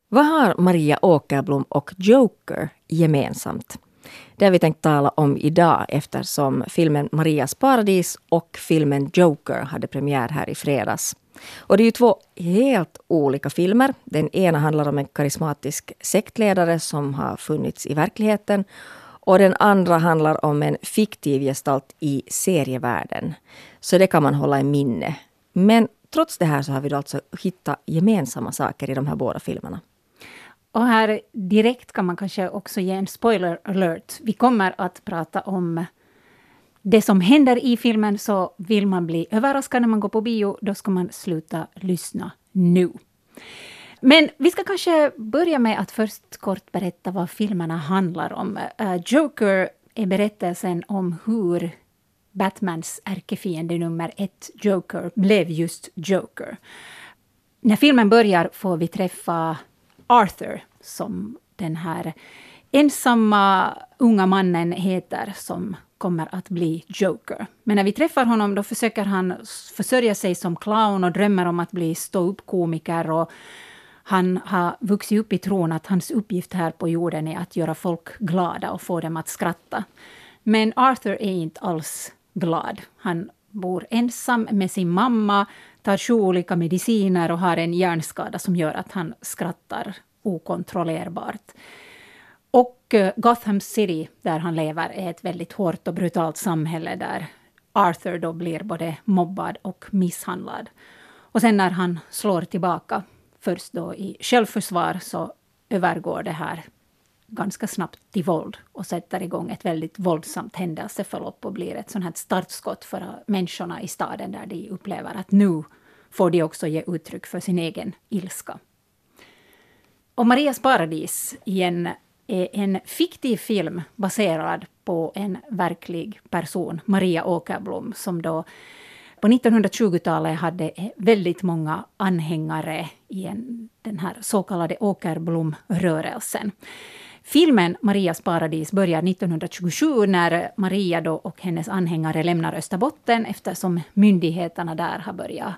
Vad har Maria Åkerblom och Joker gemensamt? Det har vi tänkt tala om idag eftersom filmen Marias paradis och filmen Joker hade premiär här i fredags. Och det är ju två helt olika filmer. Den ena handlar om en karismatisk sektledare som har funnits i verkligheten. Och den andra handlar om en fiktiv gestalt i serievärlden. Så det kan man hålla i minne. Men trots det här så har vi då alltså hittat gemensamma saker i de här båda filmerna. Och här direkt kan man kanske också ge en spoiler alert. Vi kommer att prata om det som händer i filmen, så vill man bli överraskad när man går på bio, då ska man sluta lyssna nu. Men vi ska kanske börja med att först kort berätta vad filmerna handlar om. Joker är berättelsen om hur Batmans ärkefiende nummer 1, Joker, blev just Joker. När filmen börjar får vi träffa Arthur, som den här ensamma unga mannen heter, som kommer att bli Joker. Men när vi träffar honom då försöker han försörja sig som clown och drömmer om att bli stå-upp-komiker, och han har vuxit upp i tron att hans uppgift här på jorden är att göra folk glada och få dem att skratta. Men Arthur är inte alls glad. Han bor ensam med sin mamma, tar 7 olika mediciner och har en hjärnskada som gör att han skrattar okontrollerbart. Och Gotham City, där han lever, är ett väldigt hårt och brutalt samhälle där Arthur då blir både mobbad och misshandlad. Och sen när han slår tillbaka, först då i självförsvar, så övergår det här ganska snabbt till våld och sätter igång ett väldigt våldsamt händelseförlopp och blir ett sånt här startskott för människorna i staden, där de upplever att nu får de också ge uttryck för sin egen ilska. Och Marias paradis igen är en fiktiv film baserad på en verklig person, Maria Åkerblom, som då på 1920-talet hade väldigt många anhängare i den här så kallade Åkerblom-rörelsen. Filmen Marias paradis börjar 1927 när Maria då och hennes anhängare lämnar Österbotten, eftersom myndigheterna där har börjat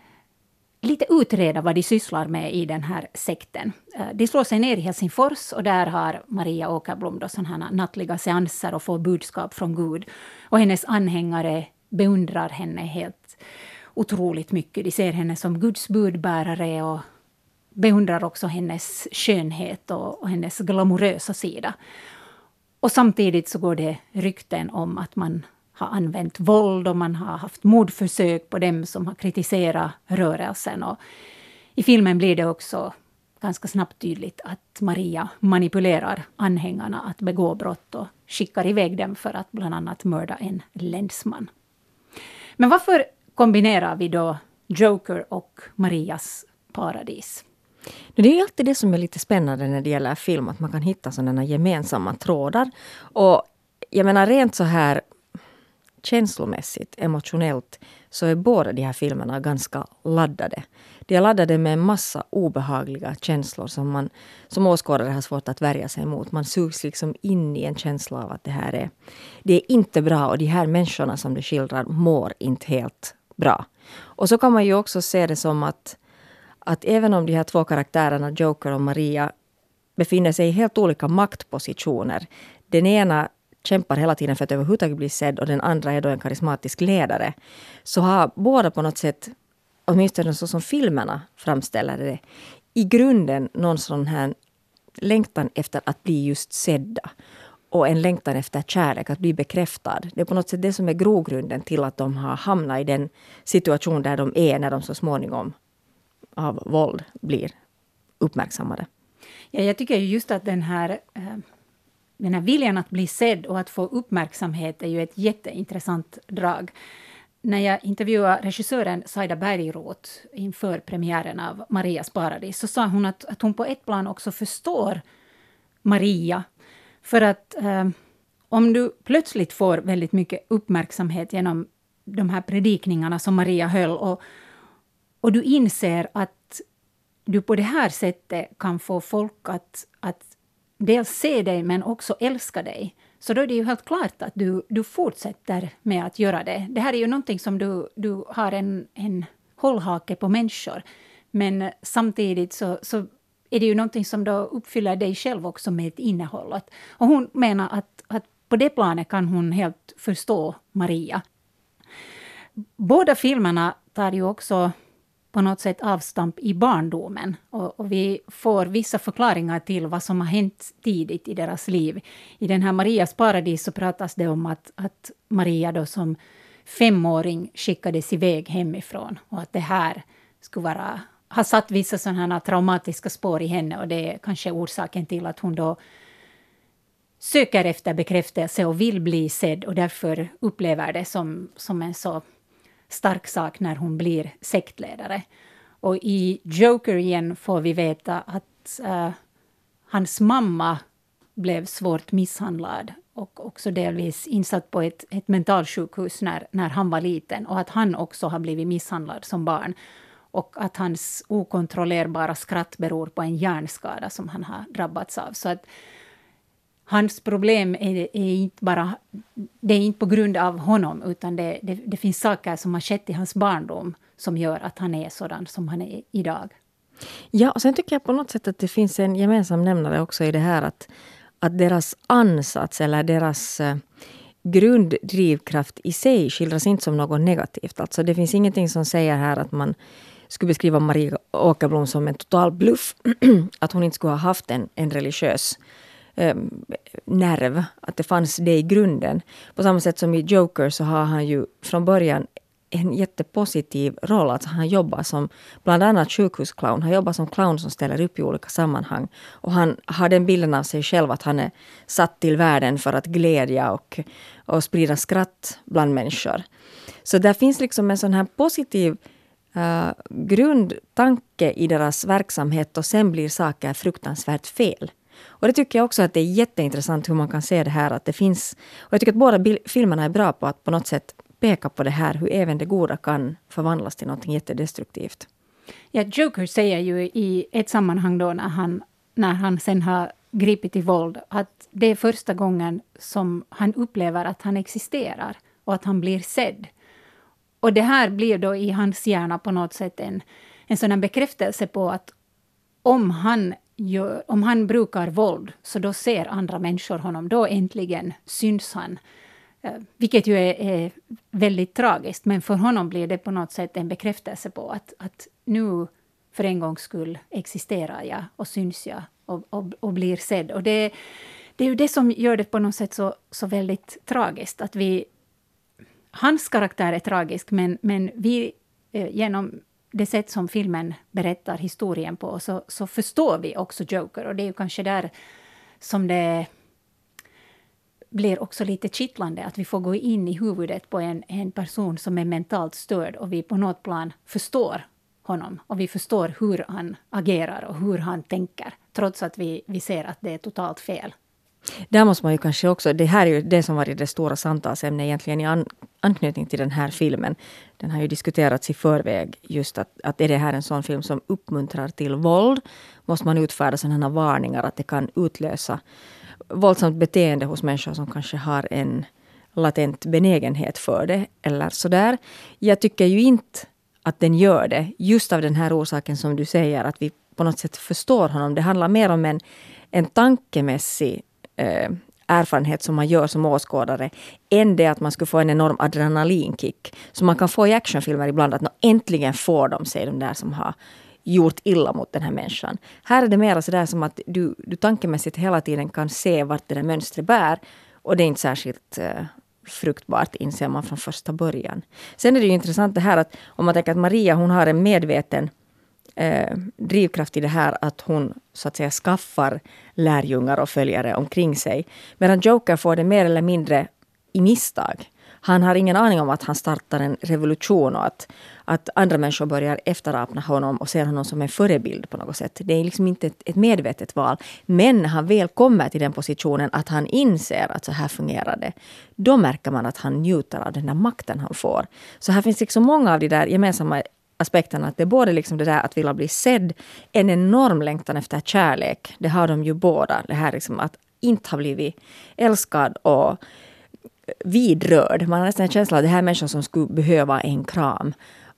lite utreda vad de sysslar med i den här sekten. De slår sig ner i Helsingfors, och där har Maria Åkerblom då sådana här nattliga seanser och får budskap från Gud. Och hennes anhängare beundrar henne helt otroligt mycket. De ser henne som Guds budbärare och beundrar också hennes skönhet och hennes glamorösa sida. Och samtidigt så går det rykten om att man har använt våld och man har haft mordförsök på dem som har kritiserat rörelsen. Och i filmen blir det också ganska snabbt tydligt att Maria manipulerar anhängarna att begå brott och skickar iväg dem för att bland annat mörda en länsman. Men varför kombinerar vi då Joker och Marias paradis? Det är ju alltid det som är lite spännande när det gäller film, att man kan hitta sådana gemensamma trådar. Och jag menar rent så här känslomässigt, emotionellt, så är båda de här filmerna ganska laddade. De är laddade med en massa obehagliga känslor som man som åskådare har svårt att värja sig emot. Man sugs liksom in i en känsla av att det är inte bra, och de här människorna som det skildrar mår inte helt bra. Och så kan man ju också se det som att även om de här två karaktärerna, Joker och Maria, befinner sig i helt olika maktpositioner. Den ena kämpar hela tiden för att överhuvudtaget bli sedd, och den andra är då en karismatisk ledare. Så har båda på något sätt, åtminstone så som filmerna framställer det, i grunden någon sån här längtan efter att bli just sedda. Och en längtan efter kärlek, att bli bekräftad. Det är på något sätt det som är grogrunden till att de har hamnat i den situation där de är när de så småningom av våld blir uppmärksammade. Ja, jag tycker just att den här viljan att bli sedd och att få uppmärksamhet är ju ett jätteintressant drag. När jag intervjuade regissören Saida Bergroth inför premiären av Marias paradis, så sa hon att hon på ett plan också förstår Maria. För att om du plötsligt får väldigt mycket uppmärksamhet genom de här predikningarna som Maria höll, och du inser att du på det här sättet kan få folk att dels se dig men också älska dig, så då är det ju helt klart att du fortsätter med att göra det. Det här är ju någonting som du har en hållhake på människor, men samtidigt så är det ju någonting som då uppfyller dig själv också med ett innehåll. Och hon menar att på det planet kan hon helt förstå Maria. Båda filmerna tar ju också på något sätt avstamp i barndomen. Och vi får vissa förklaringar till vad som har hänt tidigt i deras liv. I den här Marias paradis så pratas det om att Maria då som 5-åring skickades iväg hemifrån. Och att det här skulle ha satt vissa sådana här traumatiska spår i henne. Och det är kanske orsaken till att hon då söker efter bekräftelse och vill bli sedd. Och därför upplever det som en så stark sak när hon blir sektledare. Och i Joker igen får vi veta att hans mamma blev svårt misshandlad och också delvis insatt på ett mentalsjukhus när han var liten. Och att han också har blivit misshandlad som barn. Och att hans okontrollerbara skratt beror på en hjärnskada som han har drabbats av. Så att hans problem är inte bara, det är inte på grund av honom, utan det finns saker som har skett i hans barndom som gör att han är sådan som han är idag. Ja, och sen tycker jag på något sätt att det finns en gemensam nämnare också i det här att deras ansats eller deras grunddrivkraft i sig skildras inte som något negativt. Alltså det finns ingenting som säger här att man skulle beskriva Maria Åkerblom som en total bluff. Att hon inte skulle ha haft en religiös nerv, att det fanns det i grunden. På samma sätt som i Joker så har han ju från början en jättepositiv roll. Alltså han jobbar som bland annat sjukhusclown. Han jobbar som clown som ställer upp i olika sammanhang. Och han har den bilden av sig själv att han är satt till världen för att glädja och sprida skratt bland människor. Så där finns liksom en sån här positiv grundtanke i deras verksamhet och sen blir saker fruktansvärt fel. Och det tycker jag också att det är jätteintressant hur man kan se det här att det finns, och jag tycker att båda filmerna är bra på att på något sätt peka på det här hur även det goda kan förvandlas till något jättedestruktivt. Ja, Joker säger ju i ett sammanhang då när han sen har gripit till våld att det är första gången som han upplever att han existerar och att han blir sedd. Och det här blir då i hans hjärna på något sätt en sån bekräftelse på att om han brukar våld så då ser andra människor honom. Då äntligen syns han. Vilket ju är väldigt tragiskt. Men för honom blir det på något sätt en bekräftelse på att nu för en gångs skull existerar jag och syns jag och blir sedd. Och det är ju det som gör det på något sätt så väldigt tragiskt. Att hans karaktär är tragisk men vi genom det sätt som filmen berättar historien på så förstår vi också Joker. Och det är ju kanske där som det blir också lite kittlande att vi får gå in i huvudet på en person som är mentalt störd och vi på något plan förstår honom och vi förstår hur han agerar och hur han tänker trots att vi ser att det är totalt fel. Där måste man ju kanske också, det här är ju det som varit det stora samtalsämnet egentligen i anknytning till den här filmen. Den har ju diskuterats i förväg just att är det här en sån film som uppmuntrar till våld. Måste man utfärda sådana varningar att det kan utlösa våldsamt beteende hos människor som kanske har en latent benägenhet för det eller sådär. Jag tycker ju inte att den gör det just av den här orsaken som du säger att vi på något sätt förstår honom. Det handlar mer om en tankemässig erfarenhet som man gör som åskådare än det att man skulle få en enorm adrenalinkick som man kan få i actionfilmer ibland att äntligen får de sig de där som har gjort illa mot den här människan. Här är det mer så där som att du tankemässigt hela tiden kan se vart det där mönstret bär och det är inte särskilt fruktbart inser man från första början. Sen är det ju intressant det här att om man tänker att Maria hon har en medveten drivkraft i det här att hon så att säga skaffar lärjungar och följare omkring sig. Medan Joker får det mer eller mindre i misstag. Han har ingen aning om att han startar en revolution och att andra människor börjar efterapna honom och ser honom som en förebild på något sätt. Det är liksom inte ett medvetet val. Men när han väl kommer till den positionen att han inser att så här fungerar det. Då märker man att han njuter av den där makten han får. Så här finns liksom många av de där gemensamma aspekterna. Att det är både liksom det där att vilja bli sedd, en enorm längtan efter kärlek. Det har de ju båda. Det här liksom att inte ha blivit älskad och vidrörd. Man har nästan en känsla av att det här är människor som skulle behöva en kram.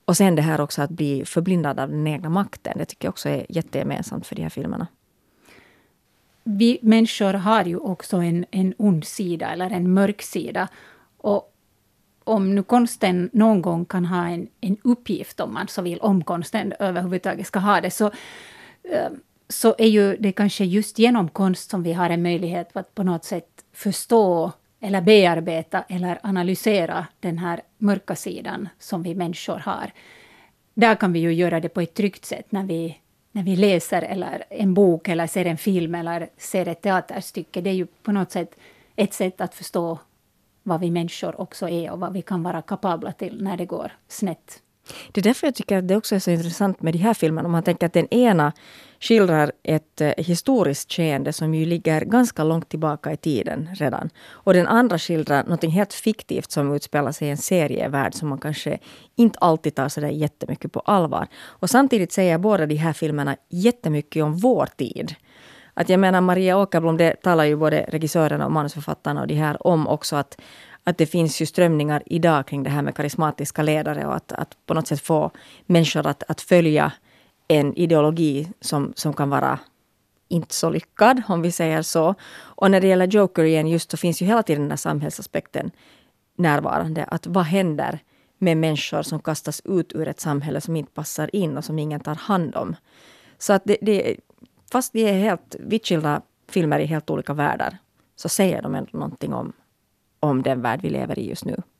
Och sen det här också att bli förblindad av den egna makten. Det tycker jag också är jättegemensamt för de här filmerna. Vi människor har ju också en ond sida eller en mörk sida. Och om nu konsten någon gång kan ha en uppgift, om man så vill, om konsten överhuvudtaget ska ha det, så är ju det kanske just genom konst som vi har en möjlighet att på något sätt förstå eller bearbeta eller analysera den här mörka sidan som vi människor har. Där kan vi ju göra det på ett tryggt sätt när vi läser eller en bok eller ser en film eller ser ett teaterstycke. Det är ju på något sätt ett sätt att förstå vad vi människor också är och vad vi kan vara kapabla till när det går snett. Det är därför jag tycker att det också är så intressant med de här filmerna. Om man tänker att den ena skildrar ett historiskt skeende som ju ligger ganska långt tillbaka i tiden redan. Och den andra skildrar något helt fiktivt som utspelar sig i en serievärld som man kanske inte alltid tar så där jättemycket på allvar. Och samtidigt säger båda de här filmerna jättemycket om vår tid. Att jag menar, Maria Åkerblom, det talar ju både regissörerna och manusförfattarna och de här om också att det finns ju strömningar idag kring det här med karismatiska ledare och att på något sätt få människor att följa en ideologi som kan vara inte så lyckad, om vi säger så. Och när det gäller Joker igen, just så finns ju hela tiden den här samhällsaspekten närvarande. Att vad händer med människor som kastas ut ur ett samhälle som inte passar in och som ingen tar hand om. Så att fast de är helt vittskilda filmer i helt olika världar, så säger de ändå någonting om den värld vi lever i just nu.